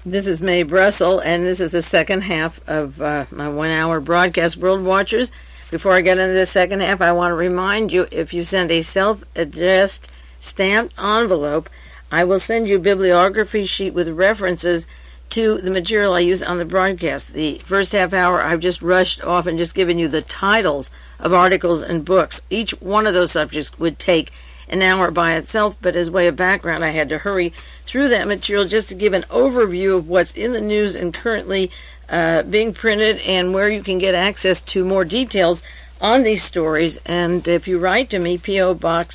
This is Mae Brussel, and this is the second half of my 1 hour broadcast, World Watchers. Before I get into the second half, I want to remind you, if you send a self-addressed stamped envelope, I will send you a bibliography sheet with references to the material I use on the broadcast. The first half hour, I've just rushed off and just given you the titles of articles and books. Each one of those subjects would take an hour by itself, but as way of background, I had to hurry through that material just to give an overview of what's in the news and currently being printed, and where you can get access to more details on these stories. And if you write to me, P.O. Box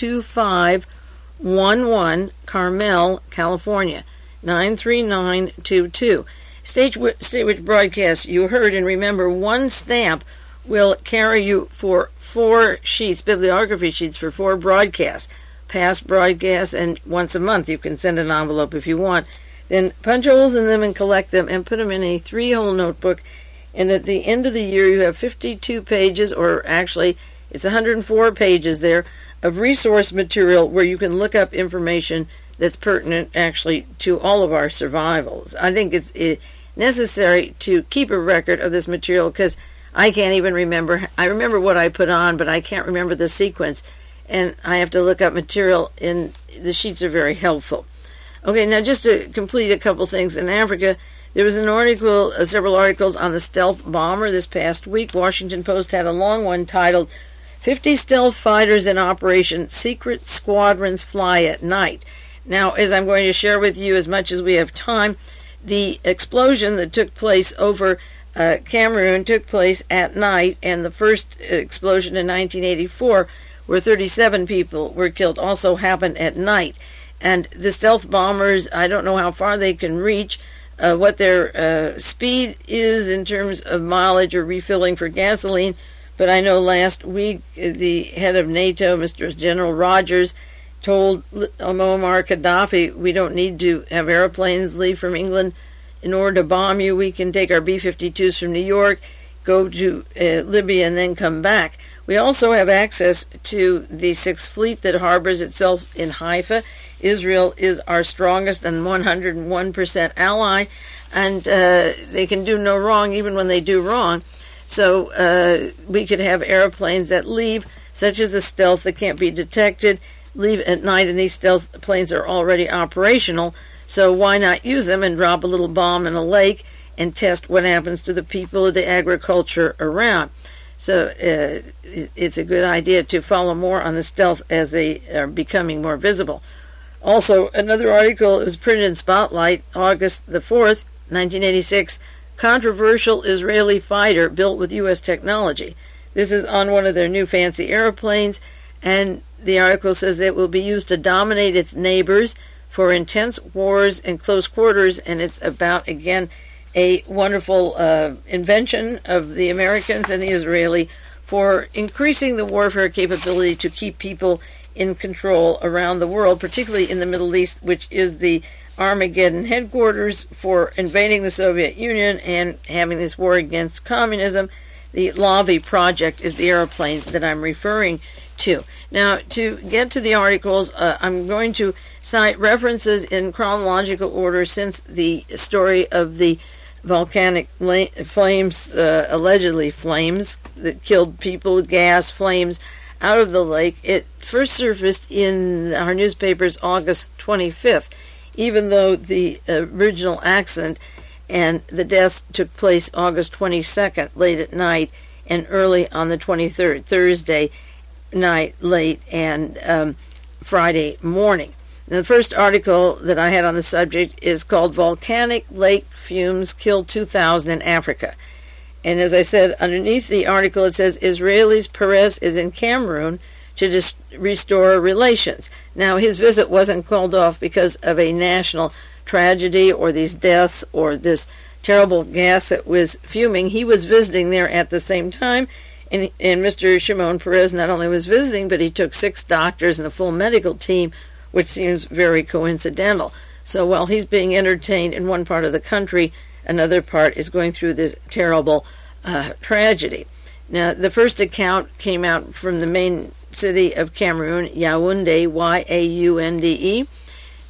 22511, Carmel, California, 93922. State which broadcast you heard, and remember, one stamp will carry you for 4 sheets, bibliography sheets for 4 broadcasts, past broadcasts, and once a month you can send an envelope if you want. Then punch holes in them and collect them and put them in a 3-hole notebook, and at the end of the year you have 52 pages, or actually it's 104 pages there, of resource material where you can look up information that's pertinent actually to all of our survivals. I think it's necessary to keep a record of this material, because I can't even remember. I remember what I put on, but I can't remember the sequence, and I have to look up material, and the sheets are very helpful. Okay, now just to complete a couple things. In Africa, there was an article, several articles on the stealth bomber this past week. Washington Post had a long one titled, 50 Stealth Fighters in Operation Secret Squadrons Fly at Night. Now, as I'm going to share with you as much as we have time, the explosion that took place over Cameroon took place at night, and the first explosion in 1984, where 37 people were killed, also happened at night. And the stealth bombers, I don't know how far they can reach, what their speed is in terms of mileage or refilling for gasoline, but I know last week the head of NATO, Mr. General Rogers, told Muammar Gaddafi, we don't need to have airplanes leave from England in order to bomb you. We can take our B-52s from New York, go to Libya, and then come back. We also have access to the 6th Fleet that harbors itself in Haifa. Israel is our strongest and 101% ally, and they can do no wrong even when they do wrong. So we could have airplanes that leave, such as the stealth that can't be detected, leave at night, and these stealth planes are already operational. So why not use them and drop a little bomb in a lake and test what happens to the people of the agriculture around? So it's a good idea to follow more on the stealth as they are becoming more visible. Also, another article, it was printed in Spotlight, August the 4th, 1986, controversial Israeli fighter built with U.S. technology. This is on one of their new fancy airplanes, and the article says it will be used to dominate its neighbors for intense wars in close quarters, and it's about, again, a wonderful invention of the Americans and the Israeli for increasing the warfare capability to keep people in control around the world, particularly in the Middle East, which is the Armageddon headquarters for invading the Soviet Union and having this war against communism. The Lavi project is the airplane that I'm referring to. Now, to get to the articles, I'm going to cite references in chronological order, since the story of the volcanic flames, allegedly flames, that killed people, gas, flames, out of the lake. It first surfaced in our newspapers August 25th, even though the original accident and the deaths took place August 22nd, late at night, and early on the 23rd, Thursday night, late, and Friday morning. And the first article that I had on the subject is called Volcanic Lake Fumes Kill 2,000 in Africa. And as I said, underneath the article it says, Israelis Peres is in Cameroon to restore relations. Now, his visit wasn't called off because of a national tragedy or these deaths or this terrible gas that was fuming. He was visiting there at the same time, and Mr. Shimon Peres not only was visiting, but he took 6 doctors and a full medical team, which seems very coincidental. So while he's being entertained in one part of the country, another part is going through this terrible tragedy. Now, the first account came out from the main city of Cameroon, Yaoundé, Yaounde,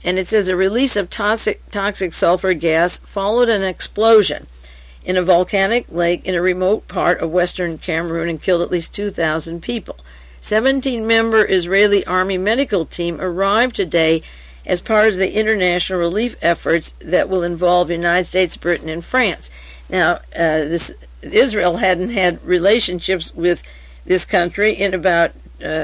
And it says a release of toxic sulfur gas followed an explosion in a volcanic lake in a remote part of western Cameroon and killed at least 2,000 people. 17-member Israeli Army medical team arrived today as part of the international relief efforts that will involve the United States, Britain, and France. Now, Israel hadn't had relationships with this country in about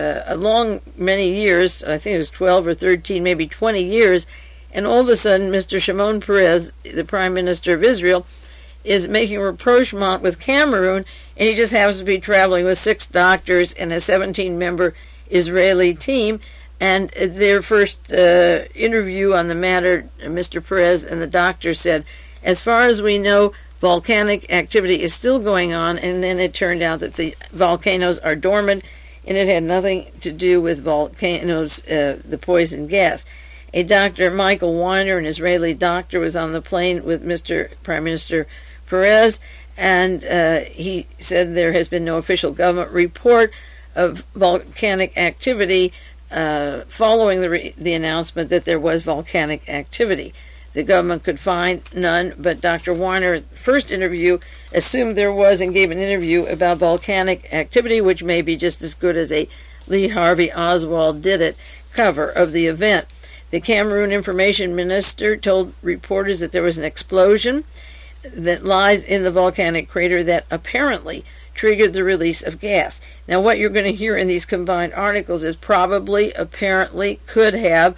many years. I think it was 12 or 13, maybe 20 years. And all of a sudden, Mr. Shimon Peres, the Prime Minister of Israel, is making a rapprochement with Cameroon, and he just happens to be traveling with 6 doctors and a 17-member Israeli team. And their first interview on the matter, Mr. Peres and the doctor said, as far as we know, volcanic activity is still going on, and then it turned out that the volcanoes are dormant, and it had nothing to do with volcanoes, the poison gas. A Dr. Michael Weiner, an Israeli doctor, was on the plane with Mr. Prime Minister Peres, and he said there has been no official government report of volcanic activity following the announcement that there was volcanic activity. The government could find none, but Dr. Weiner, first interview, assumed there was and gave an interview about volcanic activity, which may be just as good as a Lee Harvey Oswald did it cover of the event. The Cameroon Information Minister told reporters that there was an explosion that lies in the volcanic crater that apparently triggered the release of gas. Now, what you're going to hear in these combined articles is probably, apparently, could have.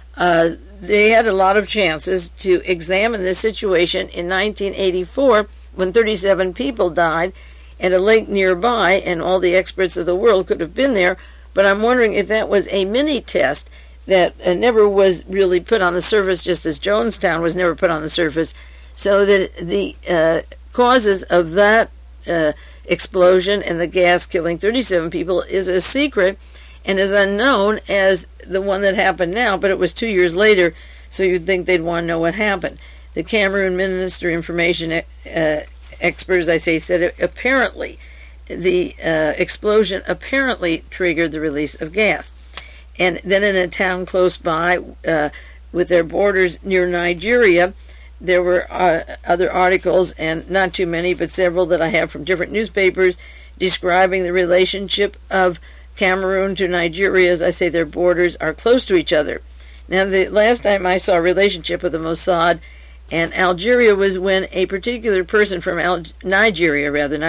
They had a lot of chances to examine this situation in 1984 when 37 people died at a lake nearby, and all the experts of the world could have been there. But I'm wondering if that was a mini test that never was really put on the surface, just as Jonestown was never put on the surface, so that the causes of that explosion and the gas killing 37 people is a secret and is unknown as the one that happened now, but it was 2 years later, so you'd think they'd want to know what happened. The Cameroon Minister of Information experts, I say, said apparently the explosion apparently triggered the release of gas. And then in a town close by, with their borders near Nigeria, there were other articles, and not too many, but several that I have from different newspapers, describing the relationship of Cameroon to Nigeria. As I say, their borders are close to each other. Now, the last time I saw a relationship with the Mossad and Algeria was when a particular person from Nigeria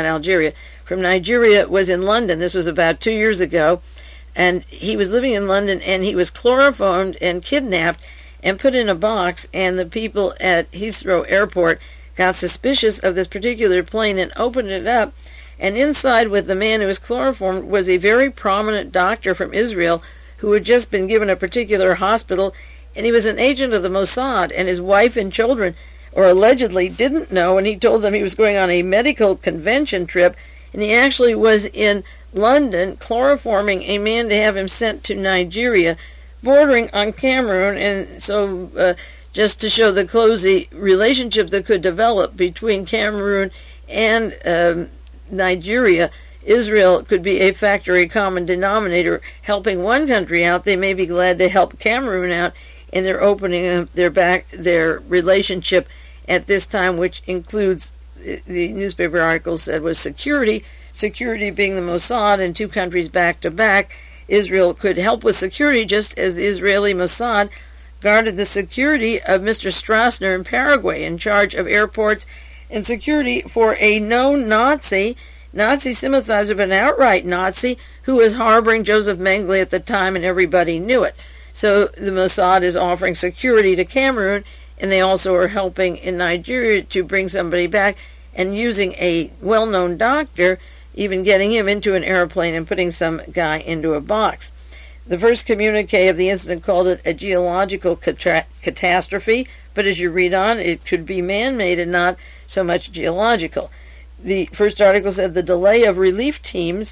was in London. This was about 2 years ago, and he was living in London, and he was chloroformed and kidnapped and put in a box, and the people at Heathrow Airport got suspicious of this particular plane and opened it up, and inside with the man who was chloroformed was a very prominent doctor from Israel who had just been given a particular hospital, and he was an agent of the Mossad, and his wife and children, or allegedly, didn't know, and he told them he was going on a medical convention trip, and he actually was in London chloroforming a man to have him sent to Nigeria, bordering on Cameroon. And so just to show the closey relationship that could develop between Cameroon and Nigeria, Israel could be a factor, a common denominator, helping one country out. They may be glad to help Cameroon out, and they're opening their relationship at this time, which includes, the newspaper article said, was security being the Mossad, and 2 countries back to back. Israel could help with security, just as the Israeli Mossad guarded the security of Mr. Strassner in Paraguay, in charge of airports and security for a known Nazi sympathizer, but an outright Nazi, who was harboring Joseph Mengele at the time, and everybody knew it. So the Mossad is offering security to Cameroon, and they also are helping in Nigeria to bring somebody back, and using a well-known doctor, even getting him into an airplane and putting some guy into a box. The first communique of the incident called it a geological catastrophe, but as you read on, it could be man-made and not so much geological. The first article said the delay of relief teams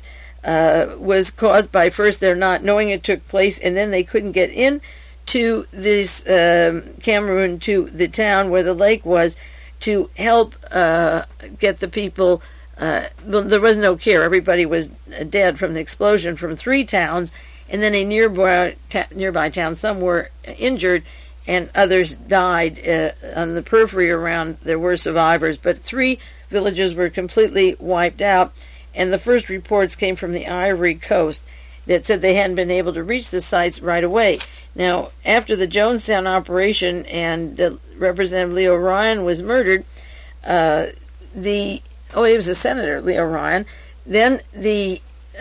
was caused by, first, their not knowing it took place, and then they couldn't get in to this Cameroon, to the town where the lake was, to help get the people. Well, there was no care. Everybody was dead from the explosion from 3 towns, and then a nearby town. Some were injured, and others died on the periphery around. There were survivors, but 3 villages were completely wiped out, and the first reports came from the Ivory Coast that said they hadn't been able to reach the sites right away. Now, after the Jonestown operation and Representative Leo Ryan was murdered, he was a senator, Leo Ryan, then the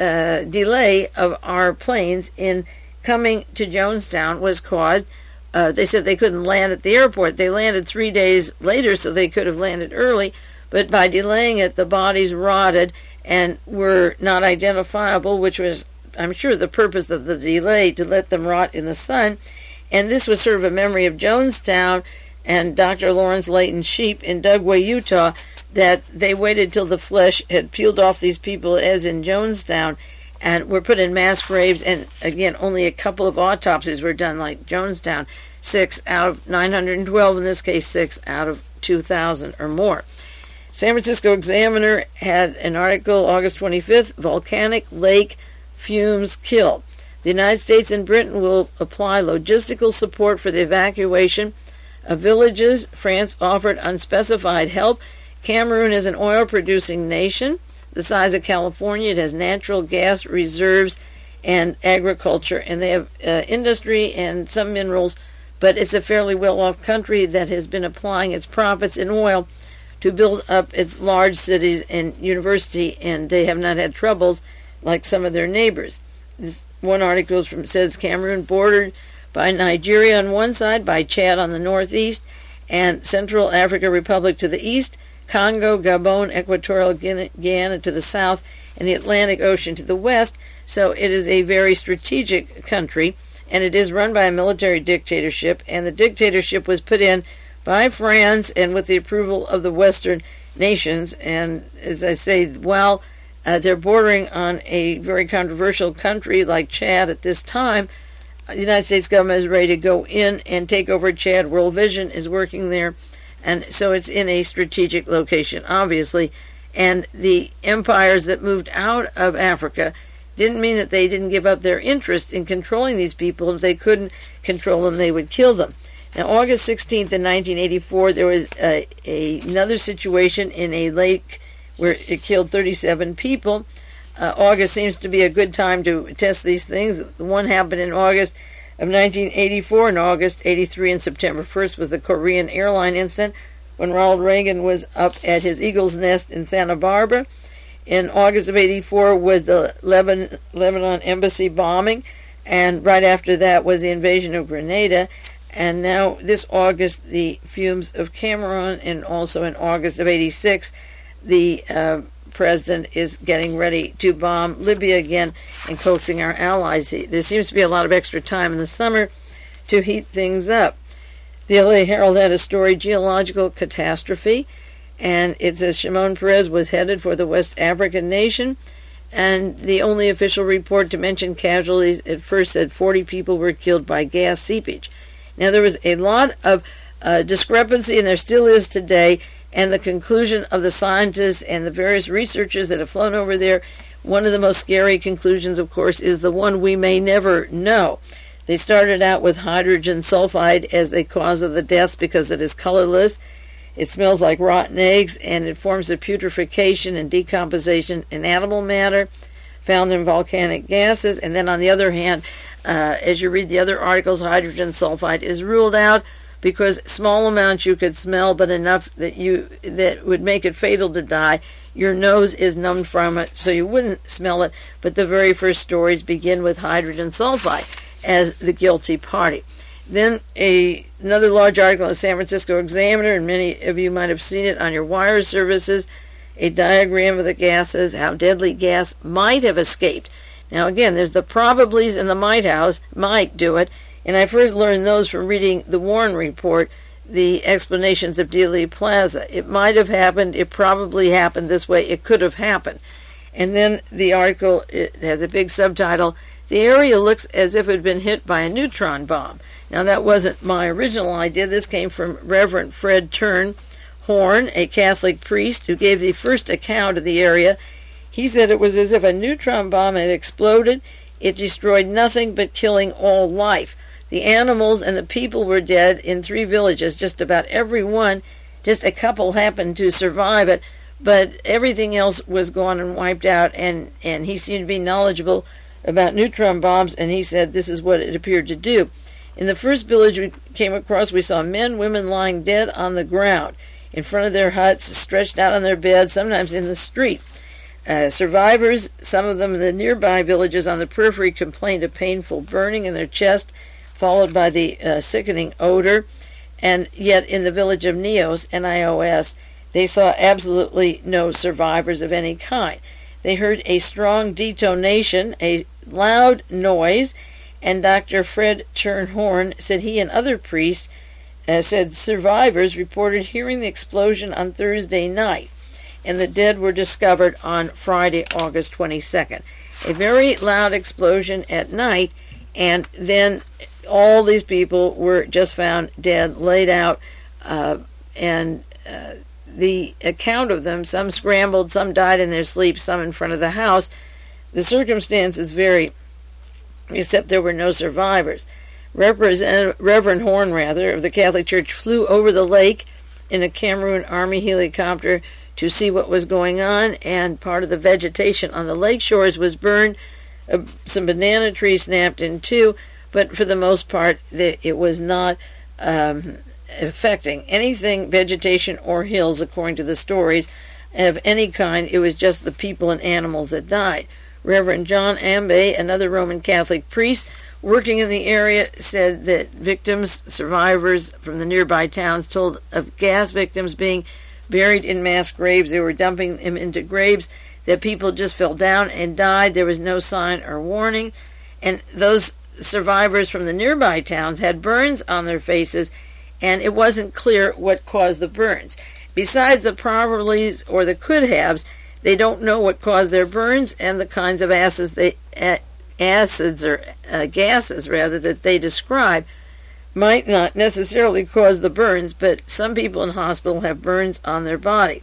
delay of our planes in coming to Jonestown was caused. They said they couldn't land at the airport. They landed 3 days later, so they could have landed early, but by delaying it, the bodies rotted and were not identifiable, which was, I'm sure, the purpose of the delay, to let them rot in the sun. And this was sort of a memory of Jonestown and Dr. Lawrence Layton Sheep in Dugway, Utah, that they waited till the flesh had peeled off these people, as in Jonestown, and were put in mass graves. And again, only a couple of autopsies were done, like Jonestown, 6 out of 912, in this case 6 out of 2,000 or more. San Francisco Examiner had an article August 25th, Volcanic Lake Fumes Kill. The United States and Britain will apply logistical support for the evacuation of villages. France offered unspecified help. Cameroon is an oil-producing nation the size of California. It has natural gas reserves and agriculture, and they have industry and some minerals, but it's a fairly well-off country that has been applying its profits in oil to build up its large cities and university, and they have not had troubles like some of their neighbors. This one article says Cameroon bordered by Nigeria on one side, by Chad on the northeast, and Central African Republic to the east, Congo, Gabon, Equatorial Guinea to the south, and the Atlantic Ocean to the west. So it is a very strategic country, and it is run by a military dictatorship, and the dictatorship was put in by France and with the approval of the Western nations. And as I say, while they're bordering on a very controversial country like Chad at this time, the United States government is ready to go in and take over Chad. World Vision is working there, and so it's in a strategic location, obviously. And the empires that moved out of Africa didn't mean that they didn't give up their interest in controlling these people. If they couldn't control them, they would kill them. Now, August 16th in 1984, there was another situation in a lake where it killed 37 people. August seems to be a good time to test these things. The one happened in August of 1984, and August 83 and September 1st was the Korean airline incident when Ronald Reagan was up at his Eagle's Nest in Santa Barbara. In August of 84 was the Lebanon embassy bombing, and right after that was the invasion of Grenada. And now this August, the fumes of Cameroon, and also in August of 86, the president is getting ready to bomb Libya again and coaxing our allies. There seems to be a lot of extra time in the summer to heat things up. The LA Herald had a story, Geological Catastrophe, and it says Shimon Peres was headed for the West African nation, and the only official report to mention casualties at first said 40 people were killed by gas seepage. Now, there was a lot of discrepancy, and there still is today, and the conclusion of the scientists and the various researchers that have flown over there, one of the most scary conclusions, of course, is the one we may never know. They started out with hydrogen sulfide as the cause of the deaths because it is colorless, it smells like rotten eggs, and it forms a putrefaction and decomposition in animal matter found in volcanic gases. And then on the other hand, as you read the other articles, hydrogen sulfide is ruled out because small amounts you could smell, but enough that would make it fatal to die. Your nose is numbed from it, so you wouldn't smell it. But the very first stories begin with hydrogen sulfide as the guilty party. Then another large article in the San Francisco Examiner, and many of you might have seen it on your wire services, a diagram of the gases, how deadly gas might have escaped. Now again, there's the probablys and the might do it, and I first learned those from reading the Warren Report, the explanations of Dealey Plaza. It might have happened, it probably happened this way, it could have happened. And then the article, it has a big subtitle, The area looks as if it had been hit by a neutron bomb. Now that wasn't my original idea, this came from Reverend Fred Horn, a Catholic priest who gave the first account of the area. He said it was as if a neutron bomb had exploded. It destroyed nothing but killing all life. The animals and the people were dead in 3 villages, just about every one. Just a couple happened to survive it, but everything else was gone and wiped out, and he seemed to be knowledgeable about neutron bombs, and he said this is what it appeared to do. In the first village we came across, we saw men, women lying dead on the ground in front of their huts, stretched out on their beds, sometimes in the street. Survivors, some of them in the nearby villages on the periphery, complained of painful burning in their chest, followed by the sickening odor. And yet in the village of Nios, Nios, they saw absolutely no survivors of any kind. They heard a strong detonation, a loud noise, and Dr. Fred Chernhorn said he and other priests said survivors reported hearing the explosion on Thursday night, and the dead were discovered on Friday, August 22nd. A very loud explosion at night, and then all these people were just found dead, laid out, and the account of them, some scrambled, some died in their sleep, some in front of the house. The circumstances vary, except there were no survivors. Reverend Horn, of the Catholic Church, flew over the lake in a Cameroon Army helicopter to see what was going on, and part of the vegetation on the lake shores was burned. Some banana trees snapped in two, but for the most part, it was not affecting anything, vegetation or hills, according to the stories of any kind. It was just the people and animals that died. Reverend John Ambe, another Roman Catholic priest working in the area, said that victims, survivors from the nearby towns, told of gas victims being buried in mass graves. They were dumping them into graves that people just fell down and died. There was no sign or warning. And those survivors from the nearby towns had burns on their faces, and it wasn't clear what caused the burns. Besides the probablys or the could-haves, they don't know what caused their burns, and the kinds of gases that they describe might not necessarily cause the burns, but some people in hospital have burns on their body.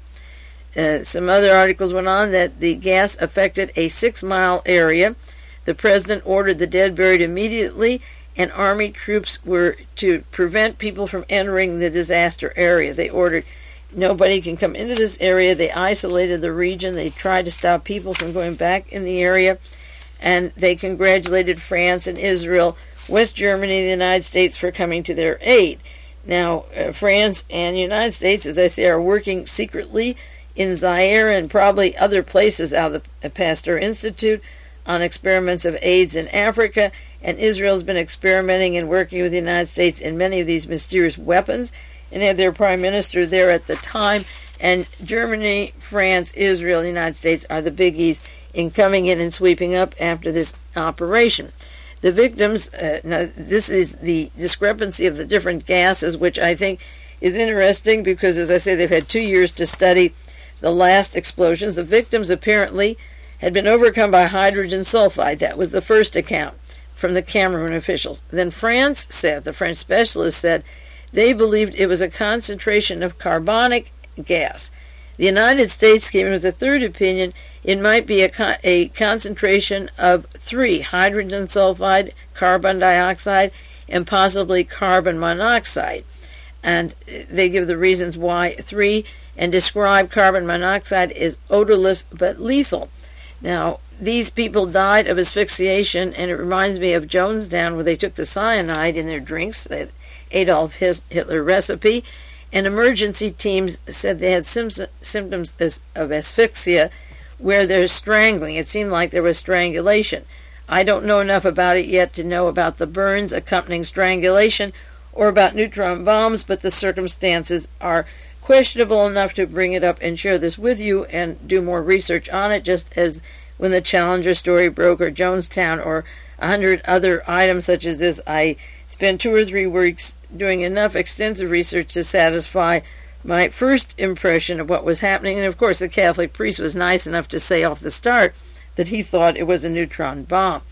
Some other articles went on that the gas affected a 6-mile area. The president ordered the dead buried immediately, and army troops were to prevent people from entering the disaster area. They ordered nobody can come into this area. They isolated the region. They tried to stop people from going back in the area, and they congratulated France and Israel, West Germany, and the United States for coming to their aid. Now, France and the United States, as I say, are working secretly in Zaire and probably other places out of the Pasteur Institute on experiments of AIDS in Africa, and Israel's been experimenting and working with the United States in many of these mysterious weapons, and had their prime minister there at the time. And Germany, France, Israel, and the United States are the biggies in coming in and sweeping up after this operation. The victims, now this is the discrepancy of the different gases, which I think is interesting because, as I say, they've had 2 years to study the last explosions. The victims apparently had been overcome by hydrogen sulfide. That was the first account from the Cameroon officials. Then France said, the French specialists said, they believed it was a concentration of carbonic gas. The United States came in with a third opinion. It might be a concentration of 3, hydrogen sulfide, carbon dioxide, and possibly carbon monoxide. And they give the reasons why 3, and describe carbon monoxide as odorless but lethal. Now, these people died of asphyxiation, and it reminds me of Jonestown, where they took the cyanide in their drinks, that Adolf Hitler recipe, and emergency teams said they had symptoms of asphyxia where there's strangling. It seemed like there was strangulation. I don't know enough about it yet to know about the burns accompanying strangulation or about neutron bombs, but the circumstances are questionable enough to bring it up and share this with you and do more research on it, just as when the Challenger story broke, or Jonestown, or 100 other items such as this. I spent 2 or 3 weeks doing enough extensive research to satisfy my first impression of what was happening. And of course, the Catholic priest was nice enough to say off the start that he thought it was a neutron bomb.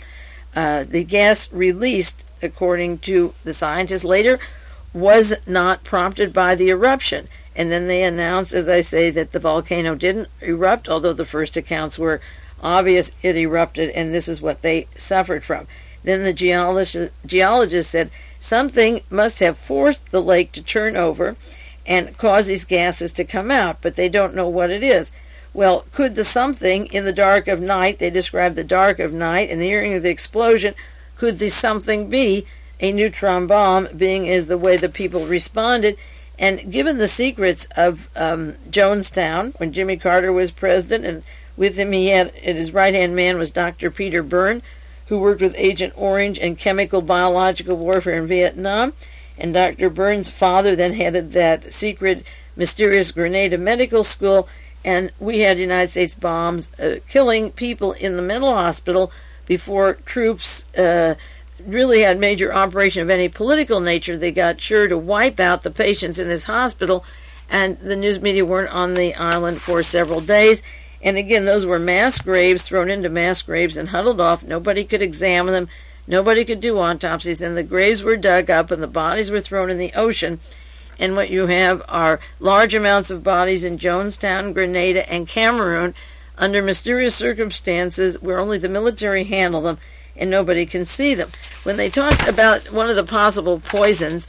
The gas released, according to the scientists later, was not prompted by the eruption. And then they announced, as I say, that the volcano didn't erupt, although the first accounts were obvious it erupted, and this is what they suffered from. Then the geologist said something must have forced the lake to turn over and cause these gases to come out, but they don't know what it is. Well, could the something in the dark of night, they described the dark of night and the hearing of the explosion, could the something be a neutron bomb, being as the way the people responded? And given the secrets of Jonestown, when Jimmy Carter was president, and with him his right-hand man was Dr. Peter Byrne, who worked with Agent Orange and chemical biological warfare in Vietnam, and Dr. Byrne's father then headed that secret, mysterious Grenada medical school, and we had United States bombs killing people in the mental hospital before troops really had major operation of any political nature. They got sure to wipe out the patients in this hospital, and the news media weren't on the island for several days. And again, those were mass graves, thrown into mass graves and huddled off. Nobody could examine them. Nobody could do autopsies. Then the graves were dug up and the bodies were thrown in the ocean. And what you have are large amounts of bodies in Jonestown, Grenada, and Cameroon under mysterious circumstances where only the military handle them and nobody can see them. When they talked about one of the possible poisons,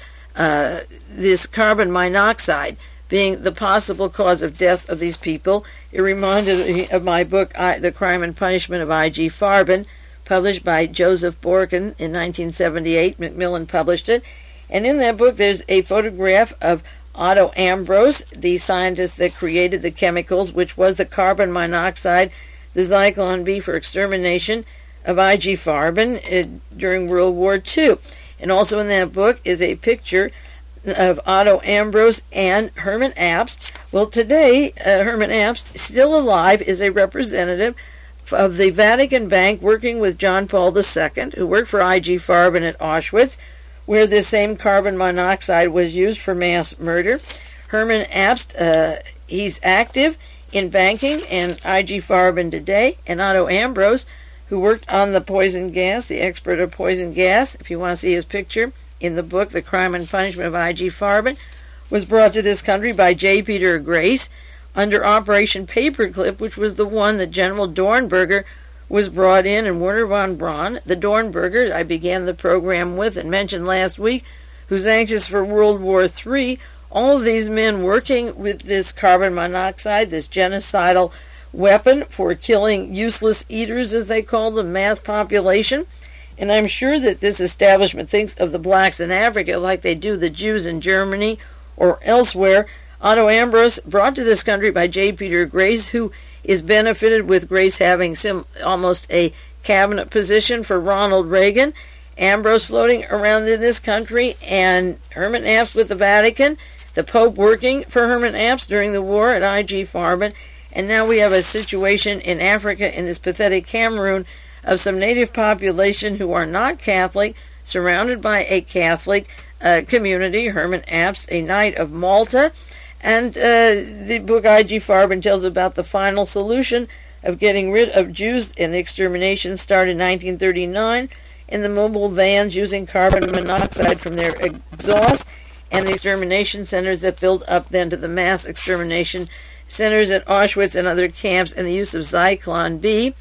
this carbon monoxide being the possible cause of death of these people, it reminded me of my book, The Crime and Punishment of I.G. Farben, published by Joseph Borken in 1978. Macmillan published it. And in that book, there's a photograph of Otto Ambros, the scientist that created the chemicals, which was the carbon monoxide, the Zyklon B for extermination of I.G. Farben during World War II. And also in that book is a picture of Otto Ambros and Herman Abst. Well, today, Herman Abst, still alive, is a representative of the Vatican Bank working with John Paul II, who worked for I.G. Farben at Auschwitz, where this same carbon monoxide was used for mass murder. Herman Abst, he's active in banking and I.G. Farben today, and Otto Ambros, who worked on the poison gas, the expert of poison gas, if you want to see his picture in the book, The Crime and Punishment of I.G. Farben, was brought to this country by J. Peter Grace under Operation Paperclip, which was the one that General Dornberger was brought in, and Werner von Braun, the Dornberger I began the program with and mentioned last week, who's anxious for World War III. All of these men working with this carbon monoxide, this genocidal weapon for killing useless eaters, as they call them, mass population. And I'm sure that this establishment thinks of the blacks in Africa like they do the Jews in Germany or elsewhere. Otto Ambros, brought to this country by J. Peter Grace, who is benefited with Grace having almost a cabinet position for Ronald Reagan. Ambros floating around in this country, and Herman Abst with the Vatican, the Pope working for Herman Abst during the war at I.G. Farben. And now we have a situation in Africa, in this pathetic Cameroon, of some native population who are not Catholic, surrounded by a Catholic community. Herman Abst, a Knight of Malta. And the book I.G. Farben tells about the final solution of getting rid of Jews, and the extermination started in 1939 in the mobile vans using carbon monoxide from their exhaust, and the extermination centers that built up then to the mass extermination centers at Auschwitz and other camps, and the use of Zyklon B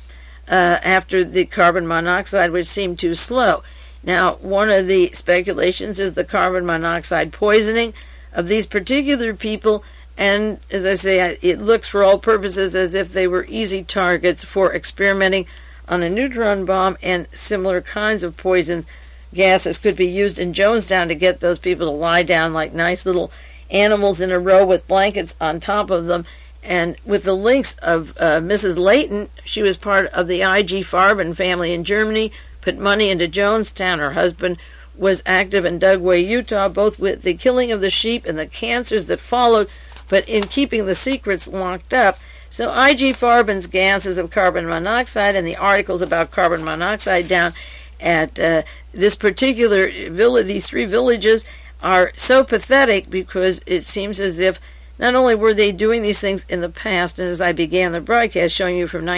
after the carbon monoxide, which seemed too slow. Now, one of the speculations is the carbon monoxide poisoning of these particular people, and as I say, it looks for all purposes as if they were easy targets for experimenting on a neutron bomb, and similar kinds of poisons, gases could be used in Jonestown to get those people to lie down like nice little animals in a row with blankets on top of them. And with the links of Mrs. Layton, she was part of the I.G. Farben family in Germany, put money into Jonestown. Her husband was active in Dugway, Utah, both with the killing of the sheep and the cancers that followed, but in keeping the secrets locked up. So I.G. Farben's gases of carbon monoxide and the articles about carbon monoxide down at this particular village, these three villages, are so pathetic because it seems as if not only were they doing these things in the past, and as I began the broadcast showing you from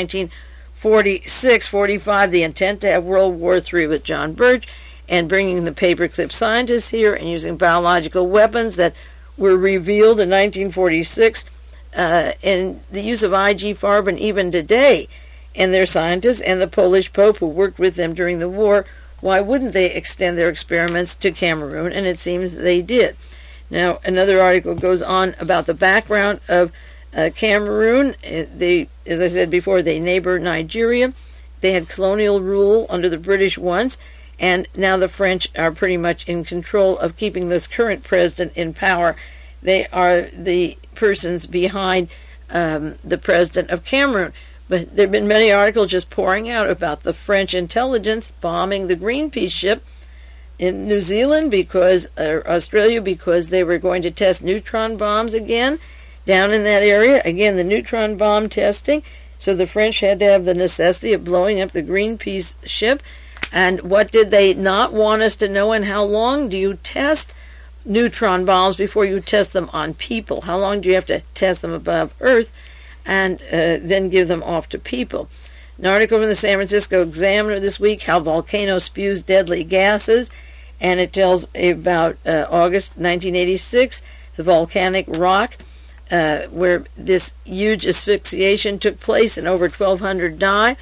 1946-45, the intent to have World War III with John Birch, and bringing the paperclip scientists here and using biological weapons that were revealed in 1946, and the use of I.G. Farben even today, and their scientists, and the Polish Pope who worked with them during the war, why wouldn't they extend their experiments to Cameroon? And it seems they did. Now, another article goes on about the background of Cameroon. They, as I said before, they neighbor Nigeria. They had colonial rule under the British once, and now the French are pretty much in control of keeping this current president in power. They are the persons behind the president of Cameroon. But there have been many articles just pouring out about the French intelligence bombing the Greenpeace ship in New Zealand or Australia because they were going to test neutron bombs again down in that area. Again, the neutron bomb testing. So the French had to have the necessity of blowing up the Greenpeace ship. And what did they not want us to know, and how long do you test neutron bombs before you test them on people? How long do you have to test them above Earth and then give them off to people? An article from the San Francisco Examiner this week, how volcano spews deadly gases, and it tells about August 1986, the volcanic rock, where this huge asphyxiation took place and over 1,200 died.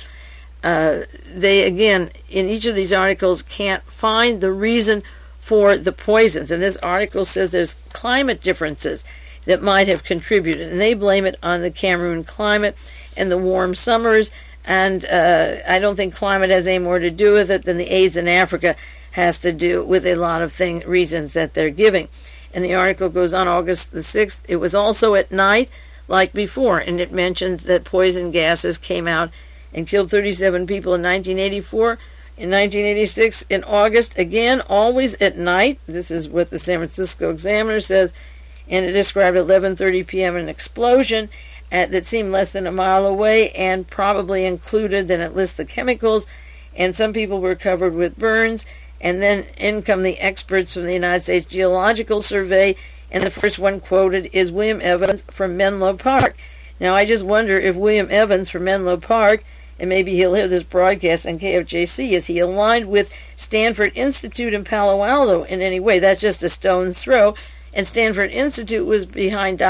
They, again, in each of these articles can't find the reason for the poisons. And this article says there's climate differences that might have contributed. And they blame it on the Cameroon climate and the warm summers. And I don't think climate has any more to do with it than the AIDS in Africa has to do with a lot of reasons that they're giving. And the article goes on August the 6th. It was also at night, like before, and it mentions that poison gases came out and killed 37 people in 1984. In 1986, in August, again, always at night. This is what the San Francisco Examiner says, and it described at 11:30 p.m. an explosion that seemed less than a mile away and probably included, then it lists the chemicals, and some people were covered with burns. And then in come the experts from the United States Geological Survey, and the first one quoted is William Evans from Menlo Park. Now, I just wonder if William Evans from Menlo Park, and maybe he'll hear this broadcast on KFJC, is he aligned with Stanford Institute in Palo Alto in any way? That's just a stone's throw. And Stanford Institute was behind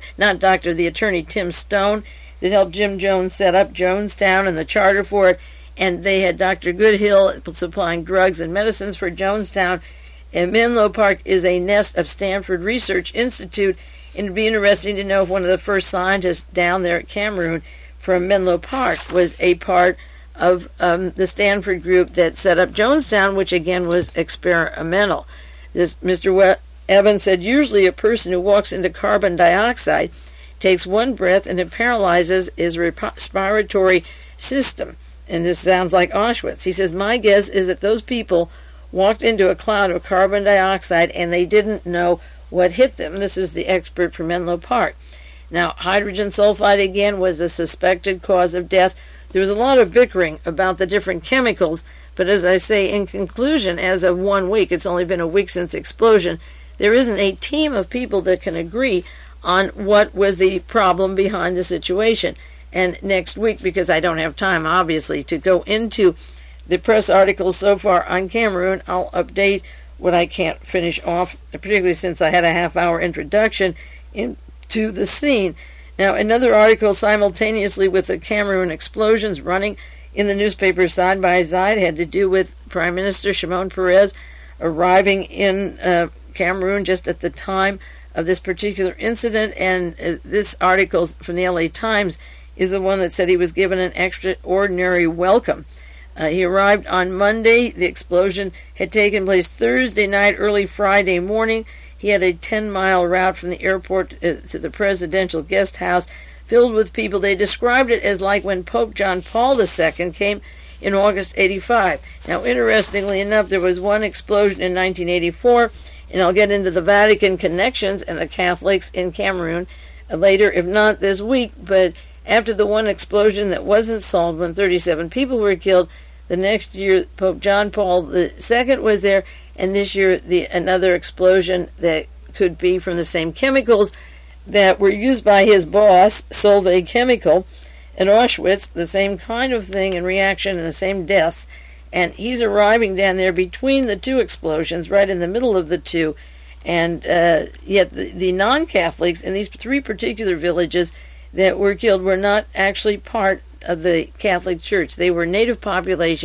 the attorney Tim Stone that helped Jim Jones set up Jonestown and the charter for it. And they had Dr. Goodhill supplying drugs and medicines for Jonestown. And Menlo Park is a nest of Stanford Research Institute. And it would be interesting to know if one of the first scientists down there at Cameroon from Menlo Park was a part of the Stanford group that set up Jonestown, which again was experimental. This Mr. Evans said, usually a person who walks into carbon dioxide takes one breath and it paralyzes his respiratory system. And this sounds like Auschwitz. He says, my guess is that those people walked into a cloud of carbon dioxide and they didn't know what hit them. This is the expert from Menlo Park. Now, hydrogen sulfide, again, was a suspected cause of death. There was a lot of bickering about the different chemicals, but as I say, in conclusion, as of 1 week, it's only been a week since the explosion, there isn't a team of people that can agree on what was the problem behind the situation. And next week, because I don't have time, obviously, to go into the press articles so far on Cameroon, I'll update what I can't finish off, particularly since I had a half-hour introduction into the scene. Now, another article simultaneously with the Cameroon explosions running in the newspaper side by side had to do with Prime Minister Shimon Peres arriving in Cameroon just at the time of this particular incident. And this article from the LA Times is the one that said he was given an extraordinary welcome. He arrived on Monday. The explosion had taken place Thursday night, early Friday morning. He had a 10-mile route from the airport to the presidential guest house filled with people. They described it as like when Pope John Paul II came in August 85. Now, interestingly enough, there was one explosion in 1984, and I'll get into the Vatican connections and the Catholics in Cameroon later, if not this week. But after the one explosion that wasn't solved when 37 people were killed, the next year Pope John Paul II was there, and this year another explosion that could be from the same chemicals that were used by his boss, Solvay Chemical, in Auschwitz, the same kind of thing in reaction and the same deaths. And he's arriving down there between the two explosions, right in the middle of the two. And yet the non-Catholics in these three particular villages that were killed were not actually part of the Catholic Church. They were native population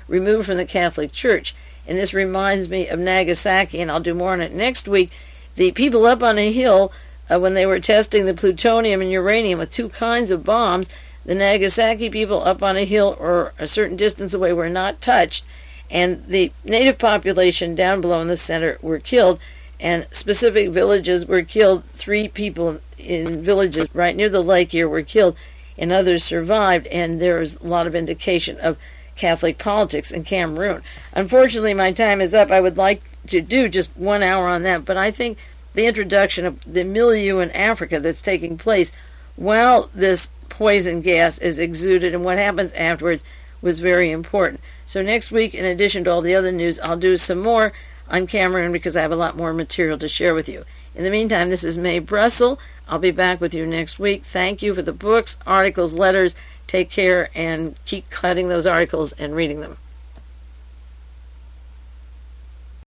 removed from the Catholic Church. And this reminds me of Nagasaki, and I'll do more on it next week. The people up on a hill, when they were testing the plutonium and uranium with two kinds of bombs, the Nagasaki people up on a hill or a certain distance away were not touched, and the native population down below in the center were killed, and specific villages were killed. 3 people in villages right near the lake here were killed, and others survived, and there's a lot of indication of Catholic politics in Cameroon. Unfortunately, my time is up. I would like to do just 1 hour on that, but I think the introduction of the milieu in Africa that's taking place while this poison gas is exuded and what happens afterwards was very important. So next week, in addition to all the other news, I'll do some more on Cameroon because I have a lot more material to share with you. In the meantime, this is Mae Brussel. I'll be back with you next week. Thank you for the books, articles, letters. Take care and keep cutting those articles and reading them.